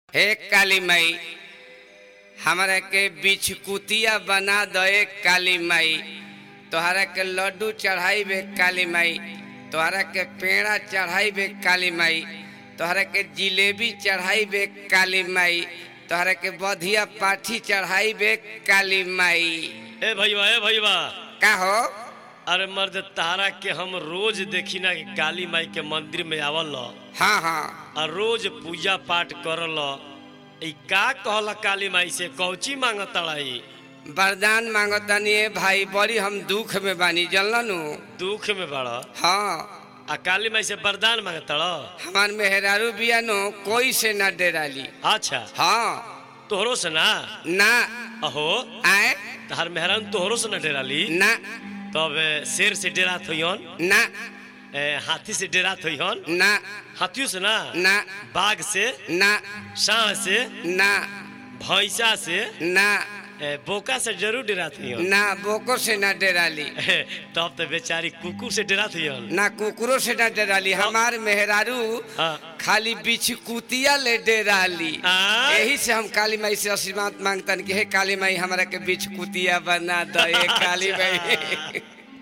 हे काली माई हमारा के बिछकुतिया बना दे काली माई। तोहरा के लड्डू चढ़ाई बे काली माई, तोहरा के पेड़ा चढ़ाई बे काली माई, तोहरा के जिलेबी चढ़ाई बे काली माई, तोहरा के बधिया पाठी चढ़ाई बे काली माई। ए भैया का हो? अरे मर्द तारा के हम रोज देखी ना काली माई के मंदिर में आवल हाँ हाँ और रोज पूजा पाठ करल। ई का कहला काली माई से कौची मांगतड़ाई? वरदान मांगतनी भाई, बड़ी हम दुख में बानी जलन। दुख में बड़? हाँ। आ काली माई से वरदान मांगतड़? हमार मेहरारू बियानो कोई से न डेराली। अच्छा हाँ। तोहरो से ना? ना। अहो आए तहार मेहरान तोहरो से न डेराली? ना। तब शेर से डेरात होइहन? ना। हाथी से डेरात होइहन? ना। हाथियों से ना? ना। बाघ से ना। सांड से ना। भैंसा से ना। बोका से जरूर डेरात होइहन? ना बोको से न डेराली। तब तो बेचारी कुकुर से डेरात होइहन? ना कुकुरो से न डेराली। हमार मेहरारू हाँ। खाली बिछकुतिया ले डेराली। हाँ? यही से हम काली माई से आशीर्वाद मांगतन कि हे काली माई हमारा के बिछकुतिया बना दे काली माई।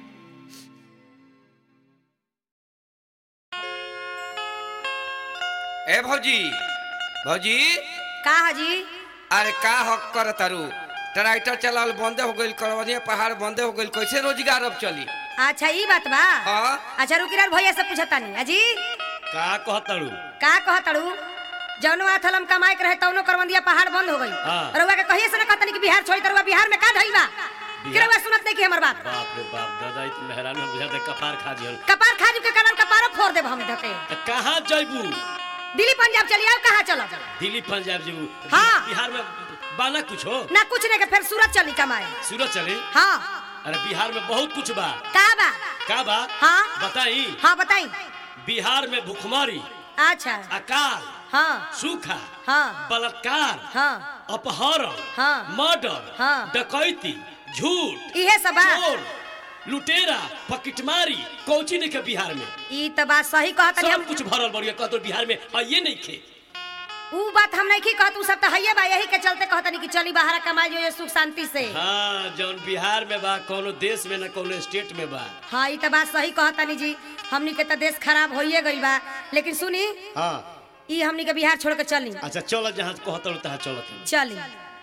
ए भौजी भौजी का हाजी? अरे का हक कर तारू? ट्रैक्टर चलाल बंदे हो गइल, करवनिया पहाड़ बंदे हो गइल, कैसे रोजगार अब चली? अच्छा ई बात बा। हाँ। अच्छा रुकिरार भैया से पूछतानी अजी का कहतड़ू? का कहतड़ू? जौनो आथलम कमाए के रहे तौनो करवंदिया पहाड़ बंद हो गई। हाँ। रउआ के कहिए से ना कहतनी कि बिहार छोड़ी तरुआ बिहार में का धइल बा? कि रउआ सुनत नहीं कि हमर बात? बाप रे बाप, दादा ई तो मेहरान हम बुझाते कपार खा दिहन। कपार खाजू के कारण कपारो फोड़ देब हम धके। कहां जइबू? दिल्ली पंजाब चली आओ, कहां चलब? दिल्ली पंजाब जइबू? हाँ। बिहार में बाना कुछ हो? ना कुछ नहीं के फिर सूरत चली कमाए। सूरत चली? हां। अरे बिहार में बहुत कुछ बा। का बा? का बा? हाँ। बताई। हां बताई। बिहार में भूखमरी, अच्छा। अकाल, हां। सूखा, हाँ। बलात्कार, हां। अपहरण, हाँ। मर्डर, हाँ। डकैती, झूठ, इहे सब बा। चोर, लुटेरा, पकिटमारी, कौची नहीं के बिहार में? ई त बात सही कहतनी हम। सब कुछ भरल बढ़िया कहतो बिहार में है ये नहीं खे। ऊ बात हम नहीं की कहत, ऊ सब त हइये बा, यही के चलते कहतनी कि चली बाहर कमाई जो सुख शांति से। हाँ, जौन बिहार में बा कोनो देश में न कोनो स्टेट में बा। हाँ ई त बात सही कहतनी जी, हमनी के त देश खराब होइए गइल बा। लेकिन सुनी, हाँ। ई हमनी के बिहार छोड़ के चली। अच्छा चल, जहाँ कहतो तहाँ चलत। चली।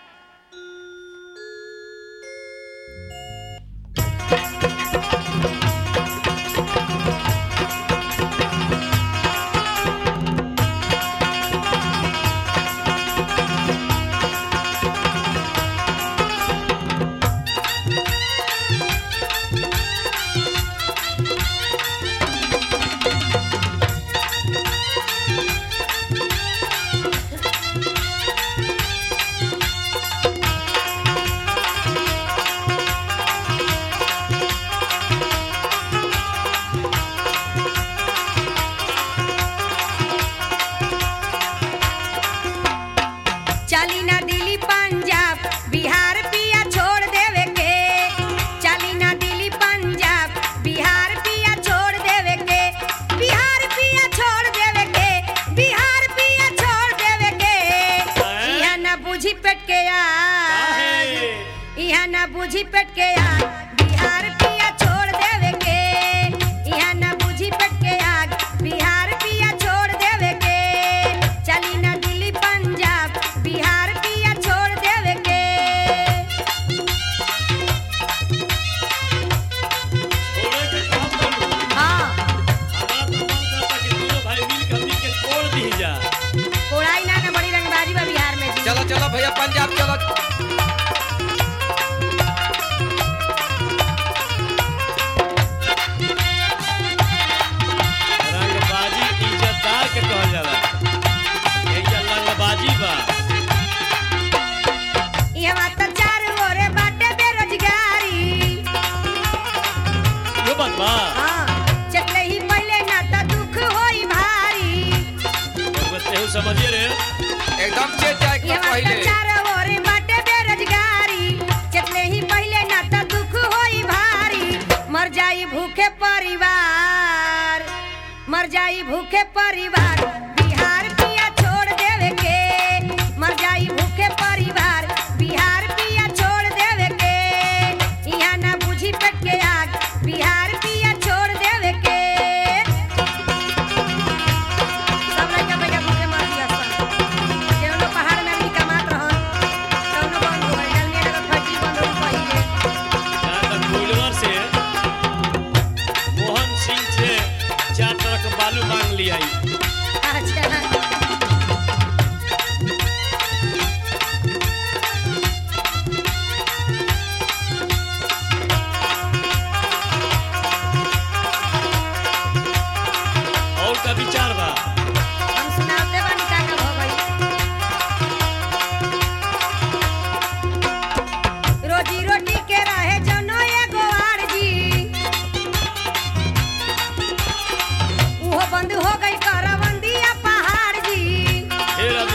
चली ना दिल्ली पंजाब बिहार पिया छोड़ देवे के। चली ना दिल्ली पंजाब बिहार पिया छोड़ देवे के। बिहार पिया छोड़ देवे के। बिहार पिया छोड़ देवे के। इहा ना बुझी पेट के आग, इहा ना बुझी पेट के आग, बिहार पिया छोड़ देवे के। इहा ना बुझी पेट के आग, बिहार पिया छोड़ देवे के। चली ना दिल्ली पंजाब बिहार पिया छोड़ देवे के। छोड़े के काम करू। हाँ। हमारा तो मन करता कि दोनों भाई मिल के हमनी के छोड़ दी जा। कोड़ाई ना बड़ी रंगबाजी बा बिहार में जी। चलो चलो भैया पंजाब चलो। रंगबाजी इज्जतदार के कहल जाला। एजा रंगबाजी बा। इहवा त चारों ओरे बाटे बेरोजगारी। यो बात बा। हाँ। चकले ही पहले ना त दुख होई भारी। तेहू समझिए रे। एकदम चेत जाए के इहवा त पहले। चारों ओरे बाटे बेरोजगारी। चकले ही पहले ना त दुख होई भारी। मर जाई भूखे परिवार, मर जाई भूखे परिवार, बिहार पिया छोड़ देवे के।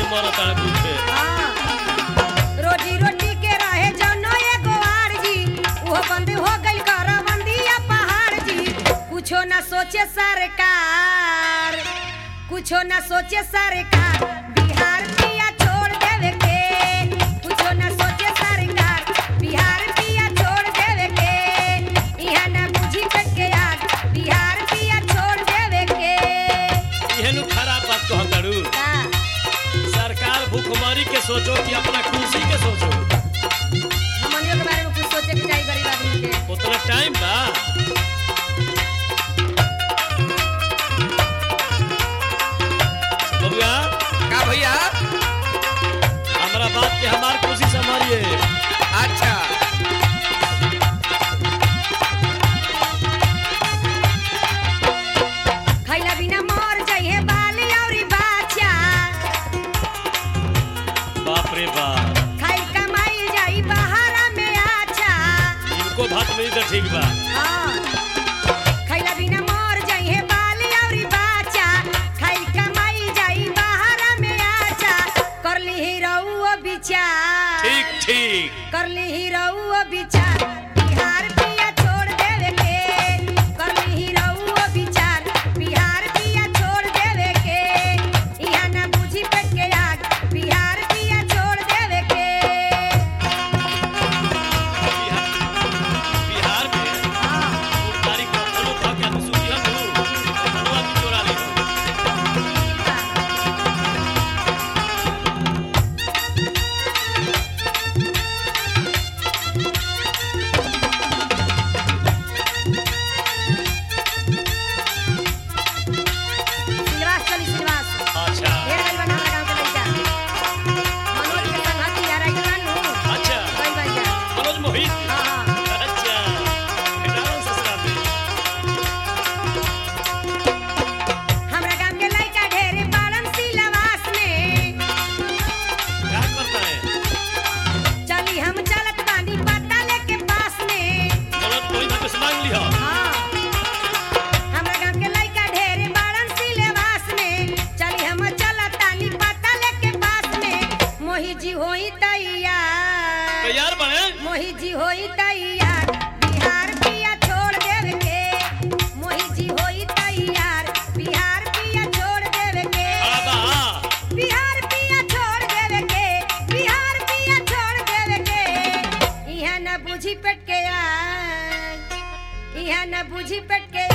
मारा तारे पूछे हाँ। रोजी रोटी के रहे जनो एगो आरजी वो बंद हो गइल करबंदिया पहाड़ जी कुछो ना सोचे सरकार कुछो ना सोचे सरकार बिहार पिया छोड़ देवे के कुछो ना सोचे सरकार बिहार पिया छोड़ देवे के इहा ना बुझी पेट के आग बिहार पिया छोड़ देवे के एहनु खराब बात कह करू का सरकार भूखमरी के सोचो कि अपना कुर्सी के सोचो हमनियों के बारे में कुछ सोचे के चाहिए गरीब आदमी के उतना टाइम बा बबुआ का भैया हमारा बात के हमार खुशी संभालिए अच्छा खैला बिना मर जाइए बाल औरी बाचा बाप रे बाप खाई कमाई जाई बहारा में आचा इनको भात नहीं तो ठीक बा हाँ। खैला बिना मर जाइए बाल औरी बाचा खाई कमाई जाई बहारा में आचा करली हीरो विचार ठीक ठीक करली हीरो विचार बिहार पिया छोड़ देवे के करली हीरो विचार बिहार पिया छोड़ देवे के इहा ना बुझी पेट के आग बिहार पिया छोड़ देवे के बिहार में हाँ। तारीख को फॉलो कर के हम सुनिए हम धनवा की चोरा ले सिलवास चली सिलवास अच्छा ढेर गइल बना गांव के लइका मनोज के संगती यार आई जानू अच्छा गइल बन जा मनोज मोहित हां हां अच्छा हेटावन ससुरा में हमरा गांव के लइका ढेर बालन सिलवास में क्या करता है चली हम चलत बानी पता लेके पास में मनोज मोहित से मांग लिया हाँ। हमरा गांव के लइका ढेर बालन सिलवास में चली हम चलत तानी पता लेके पास में मोही जी होई तैयार तैयार बने मोही जी होई तैयार बिहार पिया छोड़ देवे के मोही जी होई तैयार बिहार पिया छोड़ देवे के बा बिहार पिया छोड़ देवे के बिहार पिया छोड़ देवे के इहा ना बुझी पेट के आग इहा ना बुझी पेट के